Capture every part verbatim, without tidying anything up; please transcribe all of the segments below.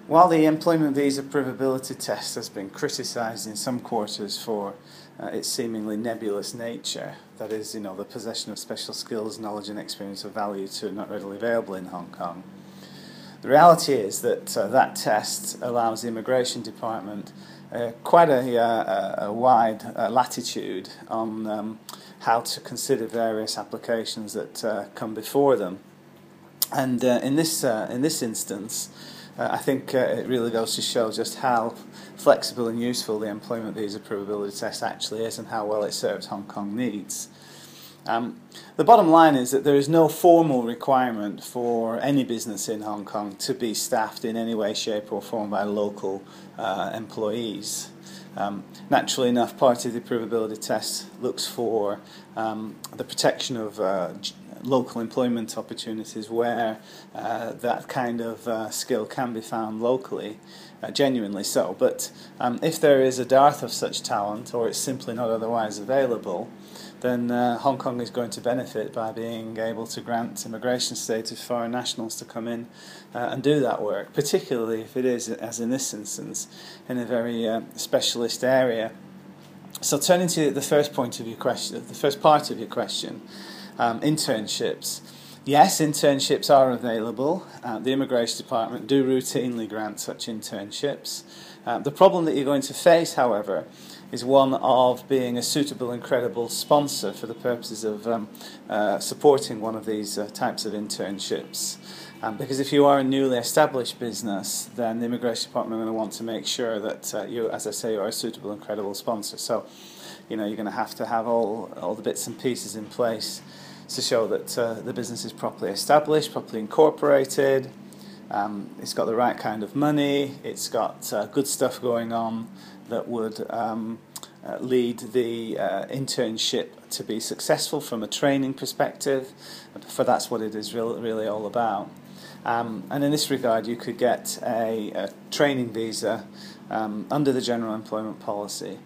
While the employment visa provability test has been criticised in some quarters for uh, its seemingly nebulous nature, that is, you know, the possession of special skills, knowledge and experience of value to not readily available in Hong Kong, the reality is that uh, that test allows the Immigration Department uh, quite a, uh, a wide uh, latitude on um, how to consider various applications that uh, come before them. And uh, in this uh, in this instance, Uh, I think uh, it really goes to show just how flexible and useful the employment visa provability test actually is and how well it serves Hong Kong needs. Um, the bottom line is that there is no formal requirement for any business in Hong Kong to be staffed in any way, shape or form by local uh, employees. Um, naturally enough, part of the provability test looks for um, the protection of uh, local employment opportunities where uh, that kind of uh, skill can be found locally, uh, genuinely so. But um, if there is a dearth of such talent, or it's simply not otherwise available, then uh, Hong Kong is going to benefit by being able to grant immigration status for foreign nationals to come in uh, and do that work, particularly if it is, as in this instance, in a very uh, specialist area. So turning to the first point of your question, the first part of your question, um, internships. Yes, internships are available. Uh, the Immigration Department do routinely grant such internships. Uh, the problem that you're going to face, however, is one of being a suitable and credible sponsor for the purposes of um, uh, supporting one of these uh, types of internships. Um, because if you are a newly established business, then the Immigration Department are going to want to make sure that uh, you, as I say, you are a suitable and credible sponsor. So, you know, you're going to have to have all, all the bits and pieces in place to show that uh, the business is properly established, properly incorporated, um, it's got the right kind of money, it's got uh, good stuff going on that would um, uh, lead the uh, internship to be successful from a training perspective, for that's what it is really, really all about. Um, and in this regard, you could get a, a training visa um, under the General Employment Policy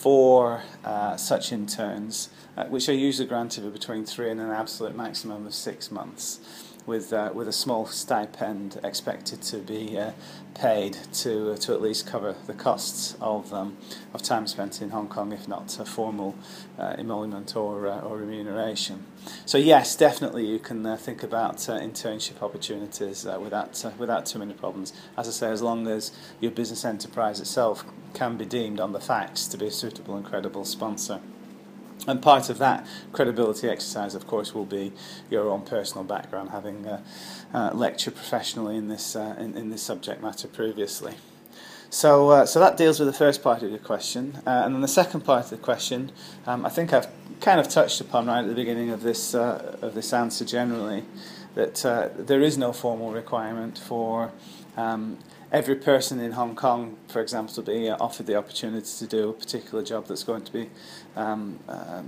for uh, such interns, uh, which are usually granted for between three and an absolute maximum of six months, with uh, with a small stipend expected to be uh, paid to uh, to at least cover the costs of um, of time spent in Hong Kong, if not a formal uh, emolument or uh, or remuneration. So yes, definitely you can uh, think about uh, internship opportunities uh, without uh, without too many problems. As I say, as long as your business enterprise itself can be deemed on the facts to be a suitable and credible sponsor. And part of that credibility exercise, of course, will be your own personal background, having uh, uh, lectured professionally in this uh, in, in this subject matter previously. So, uh, so that deals with the first part of your question, uh, and then the second part of the question, um, I think I've kind of touched upon right at the beginning of this uh, of this answer generally, that uh, there is no formal requirement for Um, every person in Hong Kong, for example, to be uh, offered the opportunity to do a particular job that's going to be um, uh,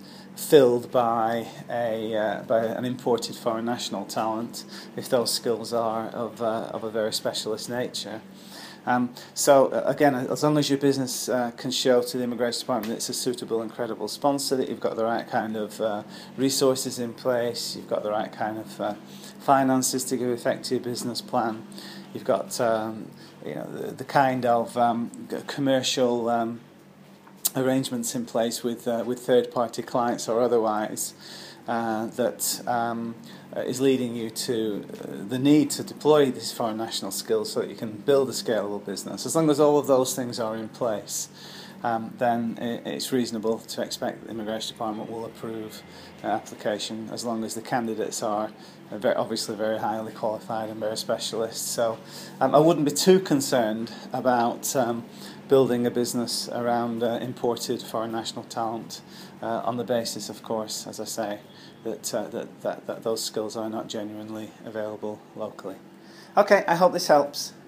filled by a uh, by an imported foreign national talent, if those skills are of uh, of a very specialist nature. Um, so uh, again, as long as your business uh, can show to the Immigration Department that it's a suitable and credible sponsor, that you've got the right kind of uh, resources in place, you've got the right kind of uh, finances to give effect to your business plan, you've got um, you know the, the kind of um, commercial um, arrangements in place with uh, with third-party clients or otherwise uh, that um, is leading you to uh, the need to deploy these foreign national skills so that you can build a scalable business. As long as all of those things are in place, um, then it's reasonable to expect that the Immigration Department will approve an application, as long as the candidates are very, obviously very highly qualified and very specialist. So um, I wouldn't be too concerned about um, building a business around uh, imported foreign national talent uh, on the basis, of course, as I say, that, uh, that, that, that those skills are not genuinely available locally. Okay, I hope this helps.